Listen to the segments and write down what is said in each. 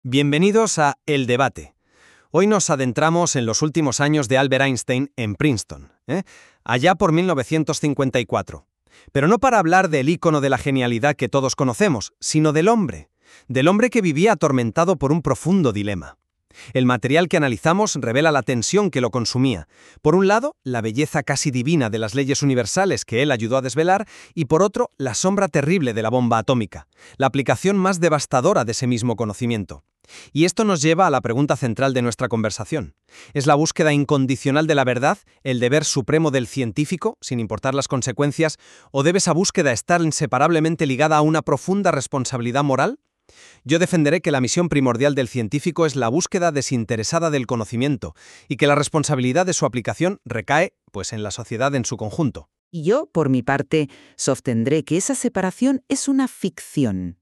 Bienvenidos a El Debate. Hoy nos adentramos en los últimos años de Albert Einstein en Princeton, allá por 1954. Pero no para hablar del ícono de la genialidad que todos conocemos, sino del hombre que vivía atormentado por un profundo dilema. El material que analizamos revela la tensión que lo consumía. Por un lado, la belleza casi divina de las leyes universales que él ayudó a desvelar, y por otro, la sombra terrible de la bomba atómica, la aplicación más devastadora de ese mismo conocimiento. Y esto nos lleva a la pregunta central de nuestra conversación. ¿Es la búsqueda incondicional de la verdad el deber supremo del científico, sin importar las consecuencias, o debe esa búsqueda estar inseparablemente ligada a una profunda responsabilidad moral? Yo defenderé que la misión primordial del científico es la búsqueda desinteresada del conocimiento y que la responsabilidad de su aplicación recae, en la sociedad en su conjunto. Y yo, por mi parte, sostendré que esa separación es una ficción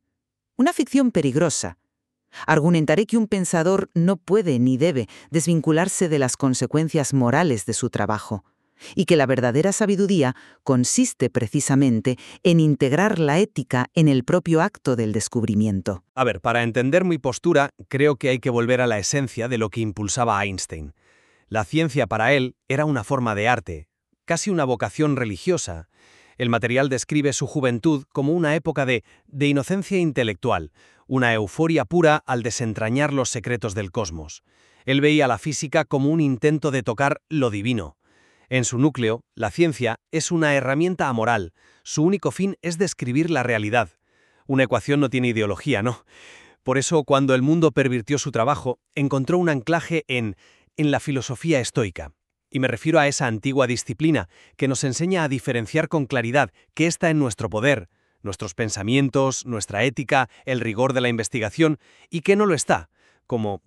peligrosa. Argumentaré que un pensador no puede ni debe desvincularse de las consecuencias morales de su trabajo, y que la verdadera sabiduría consiste precisamente en integrar la ética en el propio acto del descubrimiento. Para entender mi postura, creo que hay que volver a la esencia de lo que impulsaba a Einstein. La ciencia para él era una forma de arte, casi una vocación religiosa. El material describe su juventud como una época de inocencia intelectual, una euforia pura al desentrañar los secretos del cosmos. Él veía la física como un intento de tocar lo divino. En su núcleo, la ciencia es una herramienta amoral. Su único fin es describir la realidad. Una ecuación no tiene ideología, ¿no? Por eso, cuando el mundo pervirtió su trabajo, encontró un anclaje en la filosofía estoica. Y me refiero a esa antigua disciplina que nos enseña a diferenciar con claridad qué está en nuestro poder, nuestros pensamientos, nuestra ética, el rigor de la investigación, y qué no lo está, como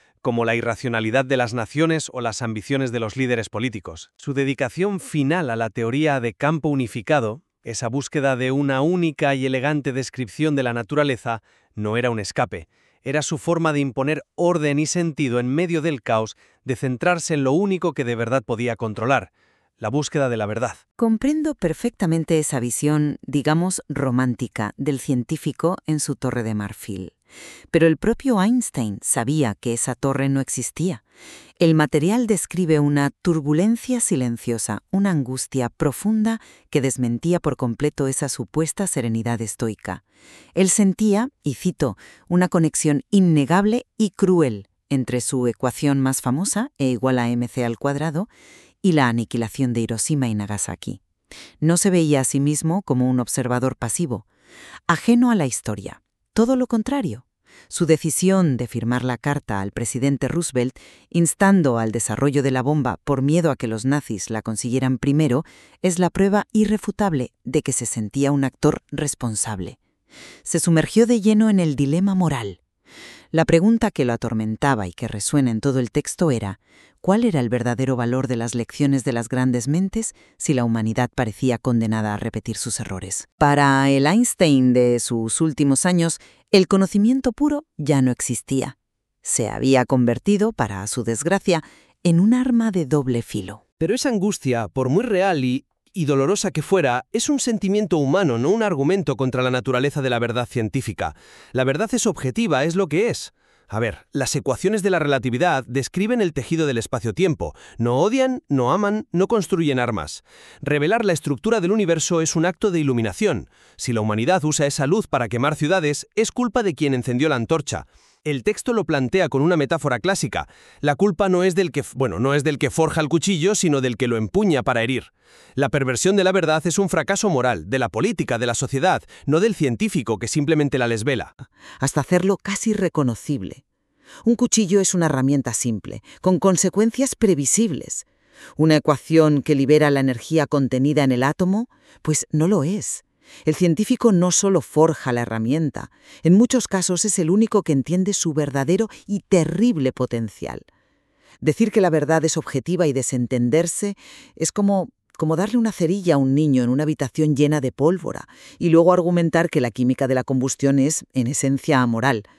la irracionalidad de las naciones o las ambiciones de los líderes políticos. Su dedicación final a la teoría de campo unificado, esa búsqueda de una única y elegante descripción de la naturaleza, no era un escape. Era su forma de imponer orden y sentido en medio del caos, de centrarse en lo único que de verdad podía controlar, la búsqueda de la verdad. Comprendo perfectamente esa visión, digamos, romántica del científico en su torre de marfil. Pero el propio Einstein sabía que esa torre no existía. El material describe una turbulencia silenciosa, una angustia profunda que desmentía por completo esa supuesta serenidad estoica. Él sentía, y cito, una conexión innegable y cruel entre su ecuación más famosa, E igual a mc², y la aniquilación de Hiroshima y Nagasaki. No se veía a sí mismo como un observador pasivo, ajeno a la historia. Todo lo contrario. Su decisión de firmar la carta al presidente Roosevelt, instando al desarrollo de la bomba por miedo a que los nazis la consiguieran primero, es la prueba irrefutable de que se sentía un actor responsable. Se sumergió de lleno en el dilema moral. La pregunta que lo atormentaba y que resuena en todo el texto era: ¿cuál era el verdadero valor de las lecciones de las grandes mentes si la humanidad parecía condenada a repetir sus errores? Para el Einstein de sus últimos años, el conocimiento puro ya no existía. Se había convertido, para su desgracia, en un arma de doble filo. Pero esa angustia, por muy real y dolorosa que fuera, es un sentimiento humano, no un argumento contra la naturaleza de la verdad científica. La verdad es objetiva, es lo que es. Las ecuaciones de la relatividad describen el tejido del espacio-tiempo. No odian, no aman, no construyen armas. Revelar la estructura del universo es un acto de iluminación. Si la humanidad usa esa luz para quemar ciudades, es culpa de quien encendió la antorcha. El texto lo plantea con una metáfora clásica. La culpa no es del que forja el cuchillo, sino del que lo empuña para herir. La perversión de la verdad es un fracaso moral, de la política, de la sociedad, no del científico que simplemente la desvela. Hasta hacerlo casi reconocible. Un cuchillo es una herramienta simple, con consecuencias previsibles. ¿Una ecuación que libera la energía contenida en el átomo? Pues no lo es. El científico no solo forja la herramienta, en muchos casos es el único que entiende su verdadero y terrible potencial. Decir que la verdad es objetiva y desentenderse es como darle una cerilla a un niño en una habitación llena de pólvora y luego argumentar que la química de la combustión es, en esencia, amoral.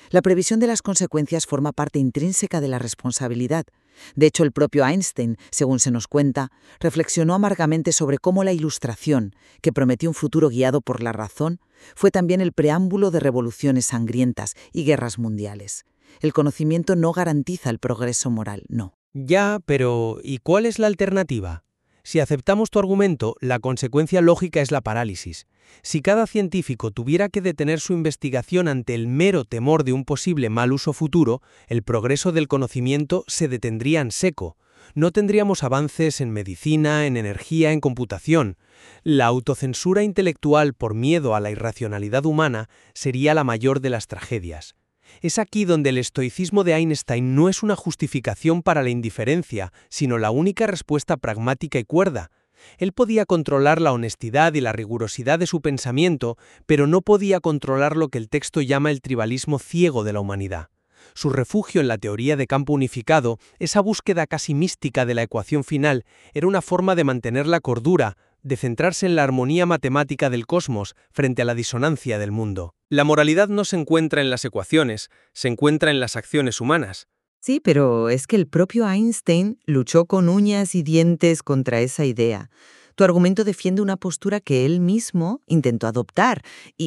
La previsión de las consecuencias forma parte intrínseca de la responsabilidad. De hecho, el propio Einstein, según se nos cuenta, reflexionó amargamente sobre cómo la Ilustración, que prometió un futuro guiado por la razón, fue también el preámbulo de revoluciones sangrientas y guerras mundiales. El conocimiento no garantiza el progreso moral, no. Ya, pero ¿y cuál es la alternativa? Si aceptamos tu argumento, la consecuencia lógica es la parálisis. Si cada científico tuviera que detener su investigación ante el mero temor de un posible mal uso futuro, el progreso del conocimiento se detendría en seco. No tendríamos avances en medicina, en energía, en computación. La autocensura intelectual por miedo a la irracionalidad humana sería la mayor de las tragedias. Es aquí donde el estoicismo de Einstein no es una justificación para la indiferencia, sino la única respuesta pragmática y cuerda. Él podía controlar la honestidad y la rigurosidad de su pensamiento, pero no podía controlar lo que el texto llama el tribalismo ciego de la humanidad. Su refugio en la teoría de campo unificado, esa búsqueda casi mística de la ecuación final, era una forma de mantener la cordura, de centrarse en la armonía matemática del cosmos frente a la disonancia del mundo. La moralidad no se encuentra en las ecuaciones, se encuentra en las acciones humanas. Sí, pero es que el propio Einstein luchó con uñas y dientes contra esa idea. Tu argumento defiende una postura que él mismo intentó adoptar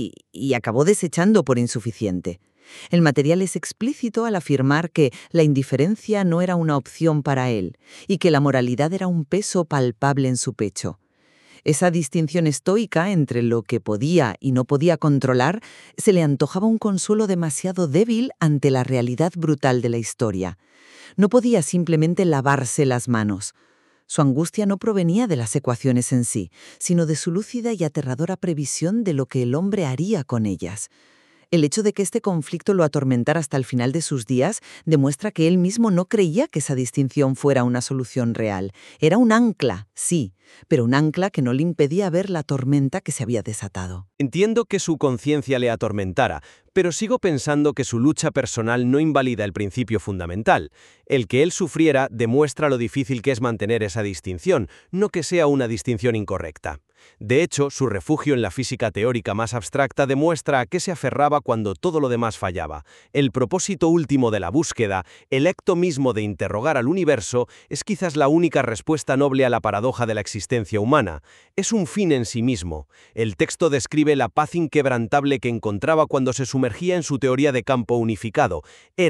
y acabó desechando por insuficiente. El material es explícito al afirmar que la indiferencia no era una opción para él y que la moralidad era un peso palpable en su pecho. Esa distinción estoica entre lo que podía y no podía controlar se le antojaba un consuelo demasiado débil ante la realidad brutal de la historia. No podía simplemente lavarse las manos. Su angustia no provenía de las ecuaciones en sí, sino de su lúcida y aterradora previsión de lo que el hombre haría con ellas. El hecho de que este conflicto lo atormentara hasta el final de sus días demuestra que él mismo no creía que esa distinción fuera una solución real. Era un ancla, sí, pero un ancla que no le impedía ver la tormenta que se había desatado. Entiendo que su conciencia le atormentara, pero sigo pensando que su lucha personal no invalida el principio fundamental. El que él sufriera demuestra lo difícil que es mantener esa distinción, no que sea una distinción incorrecta. De hecho, su refugio en la física teórica más abstracta demuestra a qué se aferraba cuando todo lo demás fallaba. El propósito último de la búsqueda, el acto mismo de interrogar al universo, es quizás la única respuesta noble a la paradoja de la existencia humana. Es un fin en sí mismo. El texto describe la paz inquebrantable que encontraba cuando se sumergía en su teoría de campo unificado.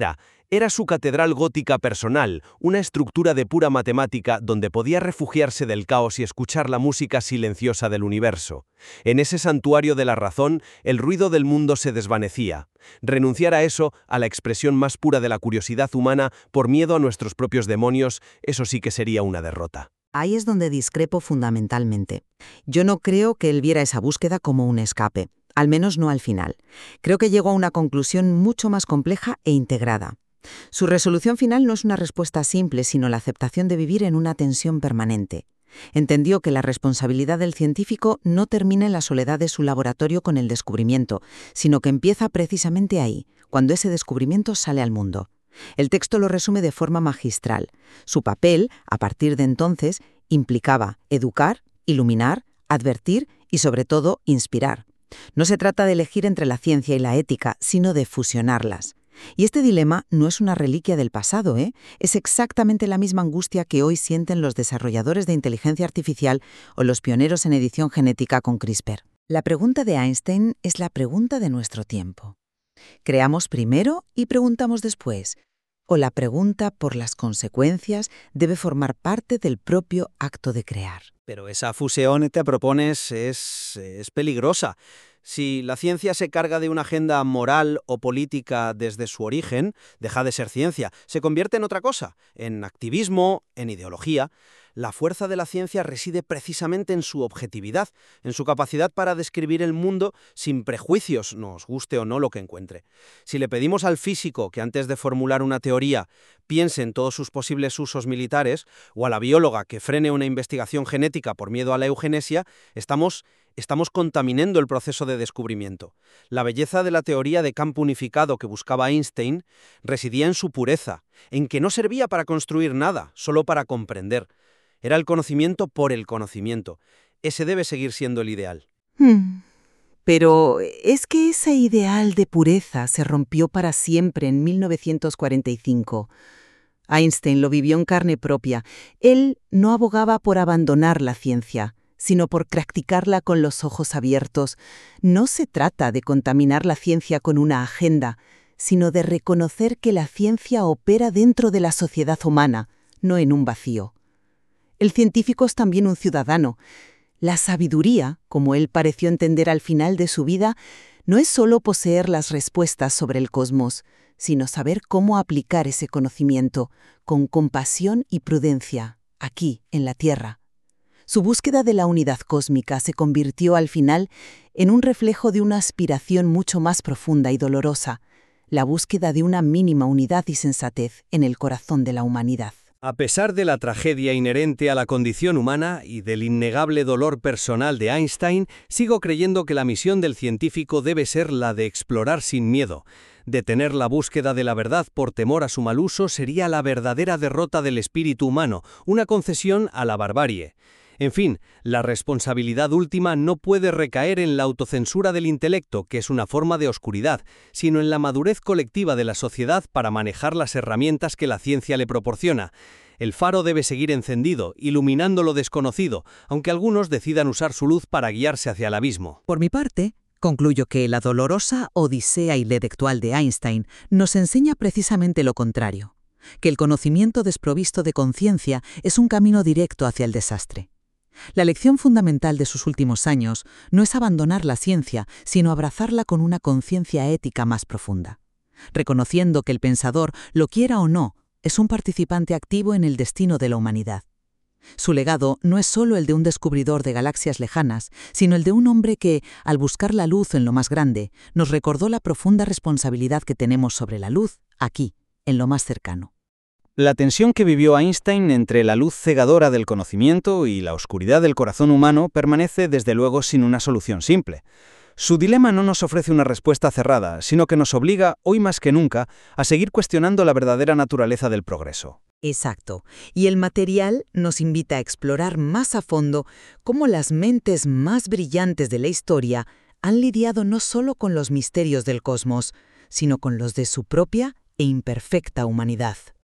Era su catedral gótica personal, una estructura de pura matemática donde podía refugiarse del caos y escuchar la música silenciosa del universo. En ese santuario de la razón, el ruido del mundo se desvanecía. Renunciar a eso, a la expresión más pura de la curiosidad humana, por miedo a nuestros propios demonios, eso sí que sería una derrota. Ahí es donde discrepo fundamentalmente. Yo no creo que él viera esa búsqueda como un escape, al menos no al final. Creo que llegó a una conclusión mucho más compleja e integrada. Su resolución final no es una respuesta simple, sino la aceptación de vivir en una tensión permanente. Entendió que la responsabilidad del científico no termina en la soledad de su laboratorio con el descubrimiento, sino que empieza precisamente ahí, cuando ese descubrimiento sale al mundo. El texto lo resume de forma magistral. Su papel, a partir de entonces, implicaba educar, iluminar, advertir y, sobre todo, inspirar. No se trata de elegir entre la ciencia y la ética, sino de fusionarlas. Y este dilema no es una reliquia del pasado, Es exactamente la misma angustia que hoy sienten los desarrolladores de inteligencia artificial o los pioneros en edición genética con CRISPR. La pregunta de Einstein es la pregunta de nuestro tiempo. ¿Creamos primero y preguntamos después? ¿O la pregunta por las consecuencias debe formar parte del propio acto de crear? Pero esa fusión que te propones es peligrosa. Si la ciencia se carga de una agenda moral o política desde su origen, deja de ser ciencia, se convierte en otra cosa, en activismo, en ideología. La fuerza de la ciencia reside precisamente en su objetividad, en su capacidad para describir el mundo sin prejuicios, nos guste o no lo que encuentre. Si le pedimos al físico que antes de formular una teoría piense en todos sus posibles usos militares, o a la bióloga que frene una investigación genética por miedo a la eugenesia, estamos contaminando el proceso de descubrimiento. La belleza de la teoría de campo unificado que buscaba Einstein residía en su pureza, en que no servía para construir nada, solo para comprender. Era el conocimiento por el conocimiento. Ese debe seguir siendo el ideal. Pero es que ese ideal de pureza se rompió para siempre en 1945. Einstein lo vivió en carne propia. Él no abogaba por abandonar la ciencia, sino por practicarla con los ojos abiertos. No se trata de contaminar la ciencia con una agenda, sino de reconocer que la ciencia opera dentro de la sociedad humana, no en un vacío. El científico es también un ciudadano. La sabiduría, como él pareció entender al final de su vida, no es solo poseer las respuestas sobre el cosmos, sino saber cómo aplicar ese conocimiento con compasión y prudencia, aquí, en la Tierra. Su búsqueda de la unidad cósmica se convirtió al final en un reflejo de una aspiración mucho más profunda y dolorosa, la búsqueda de una mínima unidad y sensatez en el corazón de la humanidad. A pesar de la tragedia inherente a la condición humana y del innegable dolor personal de Einstein, sigo creyendo que la misión del científico debe ser la de explorar sin miedo. Detener la búsqueda de la verdad por temor a su mal uso sería la verdadera derrota del espíritu humano, una concesión a la barbarie. En fin, la responsabilidad última no puede recaer en la autocensura del intelecto, que es una forma de oscuridad, sino en la madurez colectiva de la sociedad para manejar las herramientas que la ciencia le proporciona. El faro debe seguir encendido, iluminando lo desconocido, aunque algunos decidan usar su luz para guiarse hacia el abismo. Por mi parte, concluyo que la dolorosa odisea intelectual de Einstein nos enseña precisamente lo contrario, que el conocimiento desprovisto de conciencia es un camino directo hacia el desastre. La lección fundamental de sus últimos años no es abandonar la ciencia, sino abrazarla con una conciencia ética más profunda, reconociendo que el pensador, lo quiera o no, es un participante activo en el destino de la humanidad. Su legado no es solo el de un descubridor de galaxias lejanas, sino el de un hombre que, al buscar la luz en lo más grande, nos recordó la profunda responsabilidad que tenemos sobre la luz, aquí, en lo más cercano. La tensión que vivió Einstein entre la luz cegadora del conocimiento y la oscuridad del corazón humano permanece desde luego sin una solución simple. Su dilema no nos ofrece una respuesta cerrada, sino que nos obliga, hoy más que nunca, a seguir cuestionando la verdadera naturaleza del progreso. Exacto. Y el material nos invita a explorar más a fondo cómo las mentes más brillantes de la historia han lidiado no solo con los misterios del cosmos, sino con los de su propia e imperfecta humanidad.